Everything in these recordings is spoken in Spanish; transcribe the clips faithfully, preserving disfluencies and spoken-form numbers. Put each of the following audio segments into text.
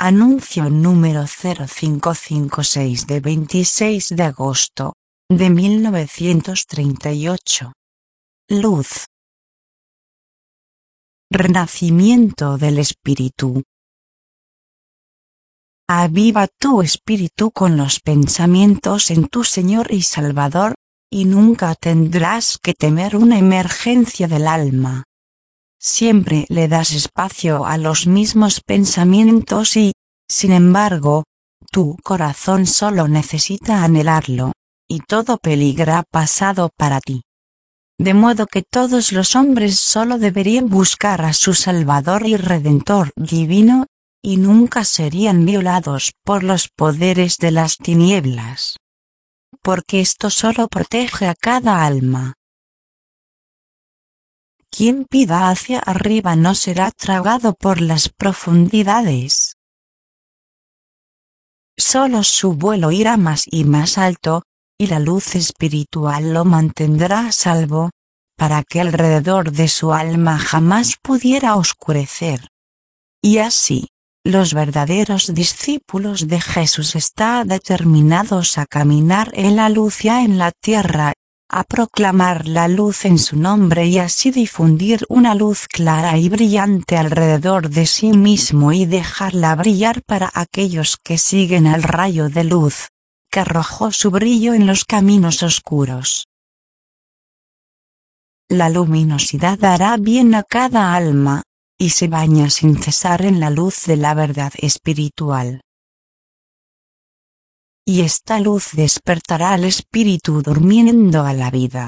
Anuncio número cero cinco cinco seis de veintiséis de agosto de mil novecientos treinta y ocho. Luz. Renacimiento del espíritu. Aviva tu espíritu con los pensamientos en tu Señor y Salvador, y nunca tendrás que temer una emergencia del alma. Siempre le das espacio a los mismos pensamientos y, sin embargo, tu corazón solo necesita anhelarlo, y todo peligro ha pasado para ti. De modo que todos los hombres solo deberían buscar a su Salvador y Redentor divino, y nunca serían violados por los poderes de las tinieblas. Porque esto solo protege a cada alma. Quien pida hacia arriba no será tragado por las profundidades. Solo su vuelo irá más y más alto, y la luz espiritual lo mantendrá a salvo, para que alrededor de su alma jamás pudiera oscurecer. Y así, los verdaderos discípulos de Jesús están determinados a caminar en la luz ya en la tierra, a proclamar la luz en su nombre y así difundir una luz clara y brillante alrededor de sí mismo y dejarla brillar para aquellos que siguen al rayo de luz, que arrojó su brillo en los caminos oscuros. La luminosidad hará bien a cada alma, y se baña sin cesar en la luz de la verdad espiritual. Y esta luz despertará al espíritu durmiendo a la vida.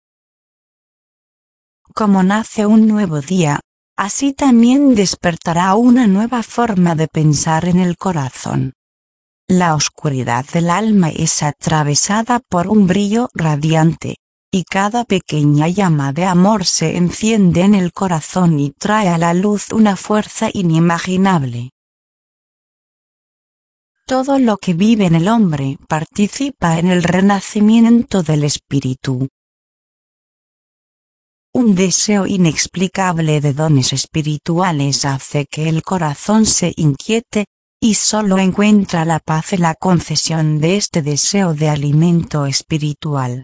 Como nace un nuevo día, así también despertará una nueva forma de pensar en el corazón. La oscuridad del alma es atravesada por un brillo radiante, y cada pequeña llama de amor se enciende en el corazón y trae a la luz una fuerza inimaginable. Todo lo que vive en el hombre participa en el renacimiento del espíritu. Un deseo inexplicable de dones espirituales hace que el corazón se inquiete, y solo encuentra la paz en la concesión de este deseo de alimento espiritual.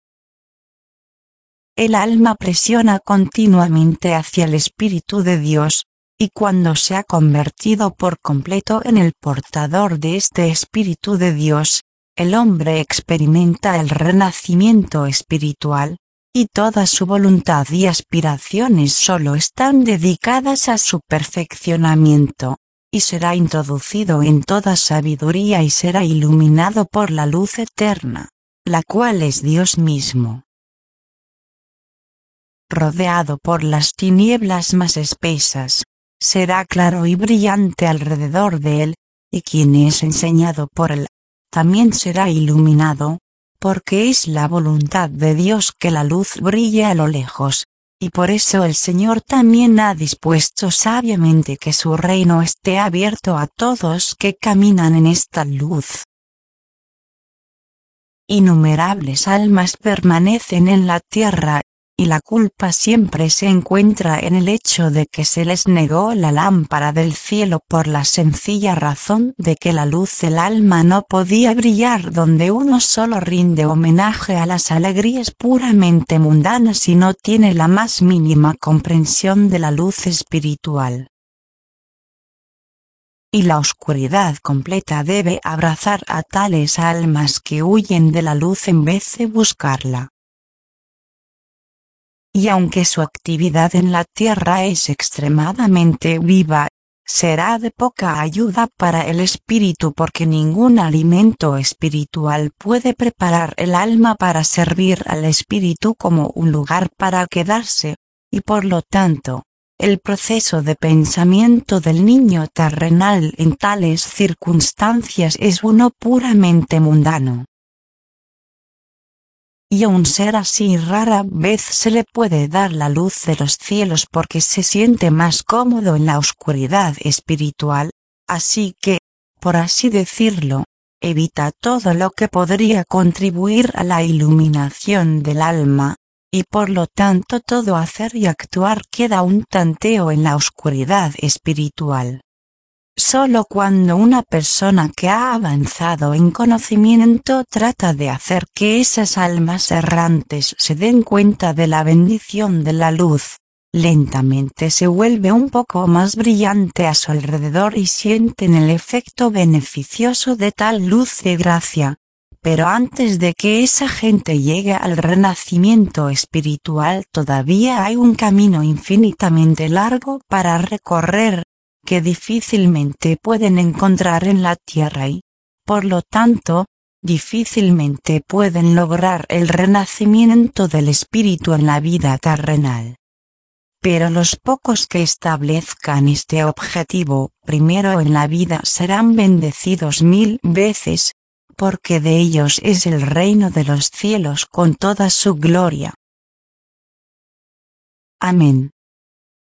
El alma presiona continuamente hacia el Espíritu de Dios, y cuando se ha convertido por completo en el portador de este Espíritu de Dios, el hombre experimenta el renacimiento espiritual, y toda su voluntad y aspiraciones solo están dedicadas a su perfeccionamiento, y será introducido en toda sabiduría y será iluminado por la luz eterna, la cual es Dios mismo. Rodeado por las tinieblas más espesas, será claro y brillante alrededor de él, y quien es enseñado por él, también será iluminado, porque es la voluntad de Dios que la luz brille a lo lejos, y por eso el Señor también ha dispuesto sabiamente que su reino esté abierto a todos que caminan en esta luz. Innumerables almas permanecen en la tierra, y la culpa siempre se encuentra en el hecho de que se les negó la lámpara del cielo por la sencilla razón de que la luz del alma no podía brillar donde uno solo rinde homenaje a las alegrías puramente mundanas y no tiene la más mínima comprensión de la luz espiritual. Y la oscuridad completa debe abrazar a tales almas que huyen de la luz en vez de buscarla. Y aunque su actividad en la tierra es extremadamente viva, será de poca ayuda para el espíritu porque ningún alimento espiritual puede preparar el alma para servir al espíritu como un lugar para quedarse, y por lo tanto, el proceso de pensamiento del niño terrenal en tales circunstancias es uno puramente mundano. Y a un ser así rara vez se le puede dar la luz de los cielos porque se siente más cómodo en la oscuridad espiritual, así que, por así decirlo, evita todo lo que podría contribuir a la iluminación del alma, y por lo tanto todo hacer y actuar queda un tanteo en la oscuridad espiritual. Solo cuando una persona que ha avanzado en conocimiento trata de hacer que esas almas errantes se den cuenta de la bendición de la luz, lentamente se vuelve un poco más brillante a su alrededor y sienten el efecto beneficioso de tal luz de gracia. Pero antes de que esa gente llegue al renacimiento espiritual todavía hay un camino infinitamente largo para recorrer, que difícilmente pueden encontrar en la tierra y, por lo tanto, difícilmente pueden lograr el renacimiento del espíritu en la vida terrenal. Pero los pocos que establezcan este objetivo primero en la vida serán bendecidos mil veces, porque de ellos es el reino de los cielos con toda su gloria. Amén.